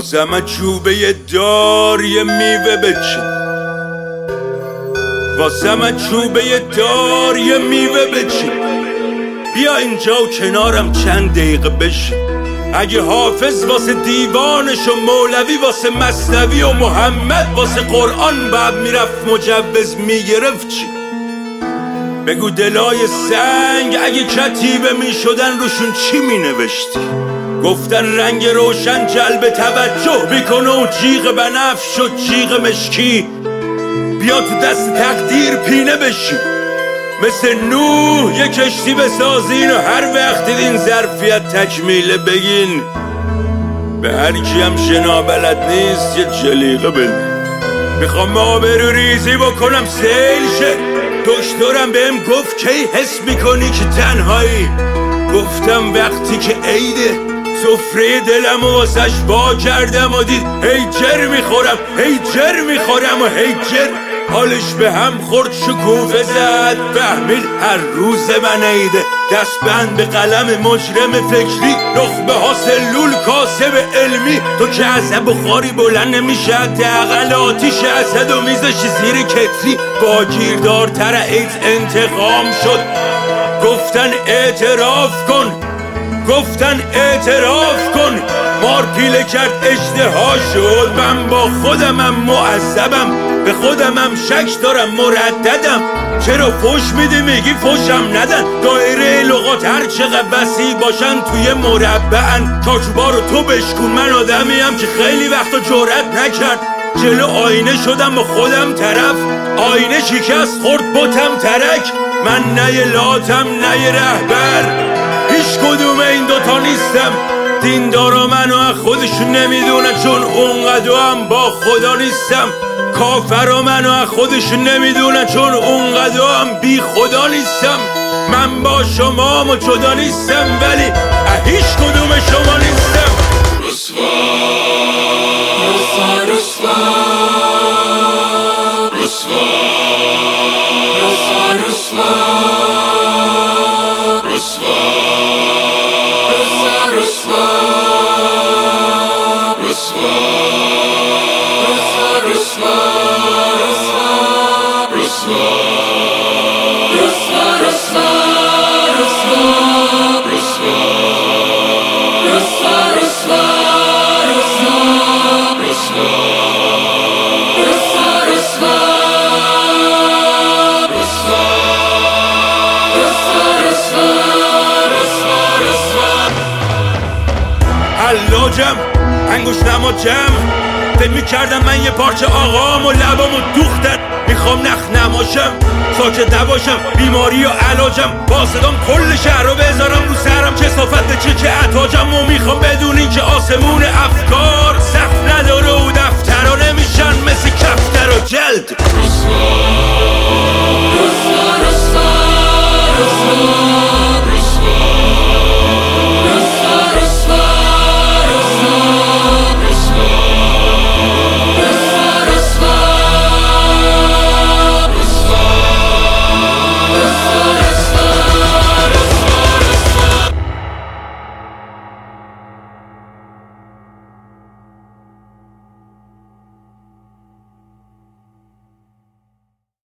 واسمه چوبه دار یه میوه بچین، واسمه چوبه دار یه میوه بچین. بیا اینجا و کنارم چند دقیقه بشین. اگه حافظ واسه دیوانش و مولوی واسه مثنوی و محمد واسه قرآن بعد میرفت مجوز میگرفت چی؟ بگو دلای سنگ اگه کتیبه میشدن روشون چی مینوشتی؟ گفتن رنگ روشن جلب توجه بیکنه و جیغ بنفش و جیغ مشکی. بیا تو دست تقدیر پینه بشی، مثل نوح یه کشتی بسازین و هر وقت دیدین ظرفیت تکمیله بگین. به هر کیم شنا بلد نیست یه جلیقه بدین. میخوام آبرو ریزی بکنم سیل شه. دکترم بهم گفت کی حس میکنی که تنهایی؟ گفتم وقتی که عیده سفره دلم و واسش وا کردم و دید هی جر میخورم هی جر میخورم و هی جر. حالش به هم خورد شکوفه زد، فهمید هر روز من عیده. دست بند به قلم مجرم فکری، نخبه ها سلول کاسب علمی. تو که از بخاری بلند نمیشه حداقل آتیش اسد و میزش زیر کتری. با گیردارتر ایت انتقام شد. گفتن اعتراف کن، گفتن اعتراف کن. مار پیله کرد اشتها شد. من با خودمم معذبم، به خودمم شک دارم مرددم. چرا فوش میدی میگی فوشم ندن؟ دایره لغات هر چقدر وسیع باشن توی مربعن. چارچوبا رو تو بشکن. من آدمیم که خیلی وقتا جرأت نکرد. جلو آینه شدم با خودم طرف، آینه شکست خورد بتم ترک. من نه لاتم نه رهبر، هیچ کدوم این دوتا نیستم. دیندارا منو خودشون نمیدونن چون اونقدر هم با خدا نیستم. کافرا منو خودشون نمیدونن چون اونقدر هم بی خدا نیستم. من با شما و جدا نیستم ولی هیچ کدوم شما نیستم. رسوا رسوا رسوا رسوا رسوا رسوا رسوا حلاجم انگوش نما جمع. فکر میکردم من یه پارچه آقام و لبامو دوختن. میخوام نخ نماشم ساکت نباشم، بیماری و علاجم. با صدام کل شهر رو بذارم رو سرم. کثافت چه که عطاجم. و میخوام بدونین که آسمون افکار سقف نداره و دفترها نمیشن مثل کفتر و جلد. رسوا